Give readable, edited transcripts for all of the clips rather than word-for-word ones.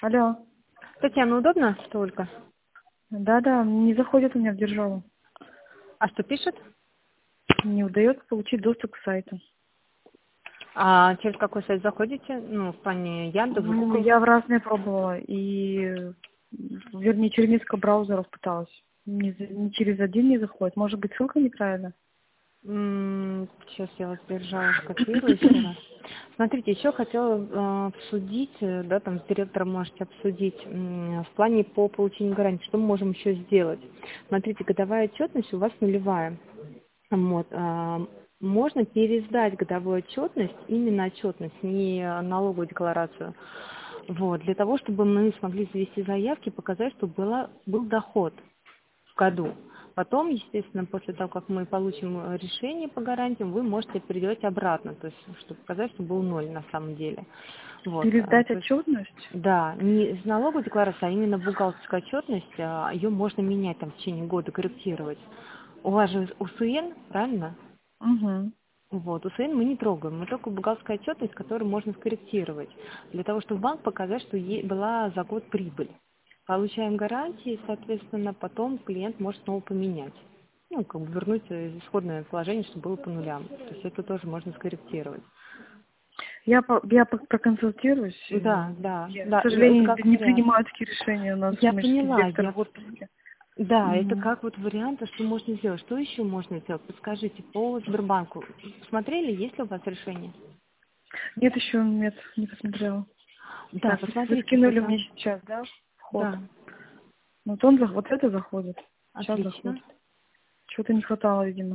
Алло. Татьяна, удобно только? Да-да, не заходит у меня в державу. А что пишет? Не удается получить доступ к сайту. А через какой сайт заходите? Ну, в плане Яндекс, Ну, Google. я в разные пробовала. Вернее, через несколько браузеров пыталась. Не через один не заходит. Может быть, ссылка неправильная? Сейчас я вас держала, скопирую еще раз. Смотрите, еще хотела обсудить, да, там с директором можете обсудить в плане по получению гарантии, что мы можем еще сделать. Смотрите, годовая отчетность у вас нулевая. Вот, можно пересдать годовую отчетность, именно отчетность, не налоговую декларацию. Вот, для того, чтобы мы смогли завести заявки, показать, что был доход в году. Потом, естественно, после того, как мы получим решение по гарантиям, вы можете переделать обратно, то есть, чтобы показать, что был ноль на самом деле. Вот, Пересдать то есть, отчетность? да, не с налоговой декларацией, а именно бухгалтерская отчетность, ее можно менять там в течение года, корректировать. У вас же УСН, правильно? Угу. Вот, УСН мы не трогаем, мы только бухгалтерская отчетность, которую можно скорректировать, для того, чтобы банк показать, что была за год прибыль. Получаем гарантии, соответственно, потом клиент может снова поменять. Ну, как бы вернуть исходное положение, чтобы было по нулям. То есть это тоже можно скорректировать. Я проконсультируюсь. Да, да, Я, к да, это сожалению, как не вариант. принимаю такие решения. У нас Я значит, поняла, директор в отпуске. да, это Мгм. как вот вариант, что можно сделать. Что еще можно сделать? Подскажите, по Сбербанку. Смотрели, есть ли у вас решение? Нет, еще нет, не посмотрела. Да, Так, вы посмотрите, скинули мне потому... сейчас, да, вход? Да, Вот это заходит. Сейчас отлично. заходит. Чего-то не хватало, видимо.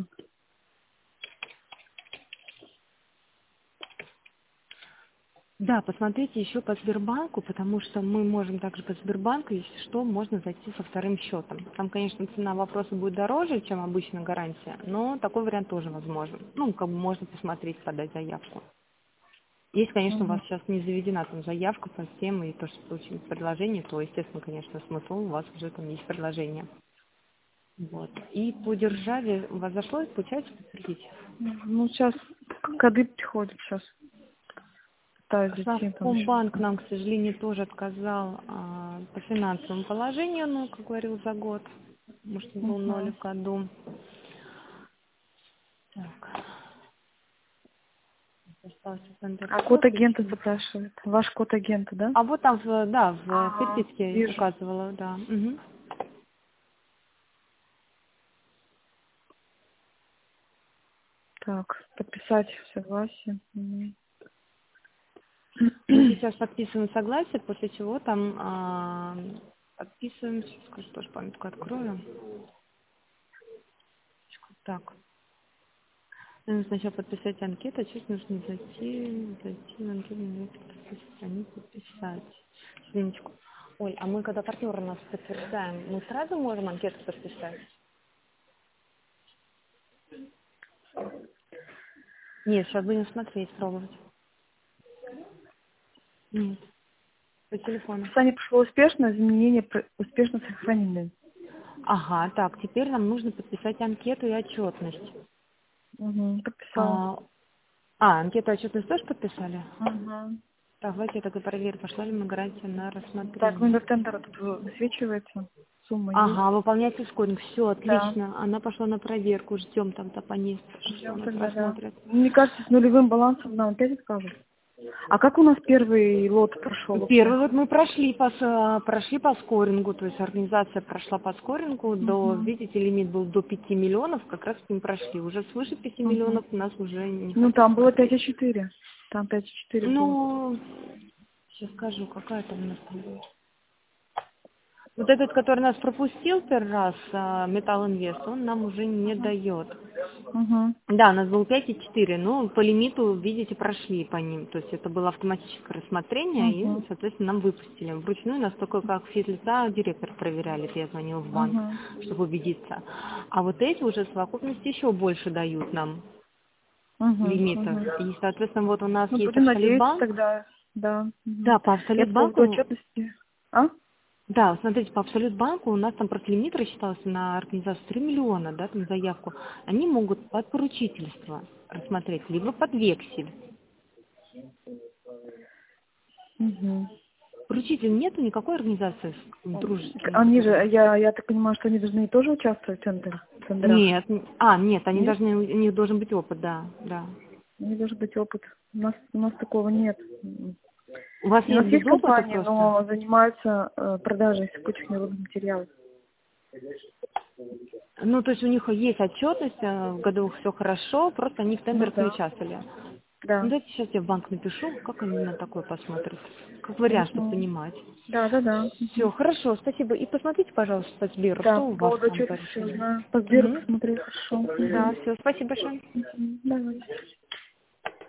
Да, посмотрите еще по Сбербанку, потому что мы можем также по Сбербанку, если что, можно зайти со вторым счетом. Там, конечно, цена вопроса будет дороже, чем обычная гарантия, но такой вариант тоже возможен. Ну, как бы можно посмотреть, подать заявку. Если, конечно, у Мгм. вас сейчас не заведена там заявка по всем и то, что получили предложение, то, естественно, конечно, смысл у вас уже там есть предложение. Вот. И по державе у вас зашло, получается, подтвердить? Ну, сейчас коды приходят сейчас. Пытаюсь зайти там еще. Совкомбанк нам, к сожалению, тоже отказал по финансовому положению, ну, как говорил, за год. Может, был ноль Мгм. в году. Так, остался А код Центр-счет агента еще. запрашивает. Ваш код агента, да? А вот там, да, в Ага. переписке Вижу. указывала, да. Мгм. Так, подписать согласие. Мгм. Мы сейчас подписываем согласие, после чего там подписываем, сейчас скажу, тоже памятку открою. Так, нужно сначала подписать анкету, а сейчас нужно зайти в анкету, подписать страницу, подписать. Извините. Оль, а мы когда партнера нас подтверждаем, мы сразу можем анкету подписать? Нет, сейчас будем смотреть, пробовать. Нет, по телефону. Описание прошло успешно, изменения успешно сохранены. Ага, так, теперь нам нужно подписать анкету и отчетность. Угу. Подписала. А, анкету и отчетность тоже подписали? Угу. Так, давайте я тогда проверю, пошла ли мне гарантия на Так, рассмотрение. номер тендера тут высвечивается. Сумма есть. Ага, выполняйте скоринг. Все, Да. отлично. Она пошла на проверку. Ждем тогда по ней, что Ждем она тогда, да. просмотрит. Мне кажется, с нулевым балансом нам опять откажут. А как у нас первый лот прошел вообще? Первый вот мы прошли по скорингу, то есть организация прошла по скорингу, Угу. видите, лимит был до 5 миллионов, как раз с ним прошли. Уже свыше 5 миллионов Угу. у нас уже не Ну, хотят там было просить. 5,4. Там 5,4 было. Ну, сейчас скажу, какая там у нас там была. Вот этот, который нас пропустил первый раз, Металл Инвест, он нам уже не дает. Угу. Да, у нас был 5,4, но по лимиту, видите, прошли по ним. То есть это было автоматическое рассмотрение, и, Угу. соответственно, нам выпустили. Вручную нас только как физлица директор проверяли, я звонила в банк, Угу. чтобы убедиться. А вот эти уже в совокупности еще больше дают нам Угу. лимита. Угу. И, соответственно, вот у нас Ну, есть будем надеяться Абсолютбанк. тогда. Да. Угу. Да, по Я по поводу Абсолютбанку, отчетности. А? да, вот смотрите, по Абсолютбанку у нас там просто лимит рассчитался на организацию 3 миллиона, да, там заявку. Они могут под поручительство рассмотреть, либо под вексель. Угу. Поручитель нету никакой организации дружеской? Они же, я так понимаю, что они должны тоже участвовать в тендерах? Нет, нет, они должны, у них должен быть опыт, да. У них должен быть опыт. У нас такого нет. У вас У нас нет есть без опыта компании, просто? но занимаются продажей сыпучих нерудных материалов. Ну, то есть у них есть отчетность, в году все хорошо, просто они в тендерах не участвовали. Да. Ну, давайте сейчас я в банк напишу, как они на такое посмотрят. Как вариант, чтобы понимать. Да. Все, хорошо, спасибо. И посмотрите, пожалуйста, по Сберу, Да, что у по вас поводу там отчета по все решению. знаю. По Сберу посмотрю, хорошо. Да, все, спасибо большое. Давай.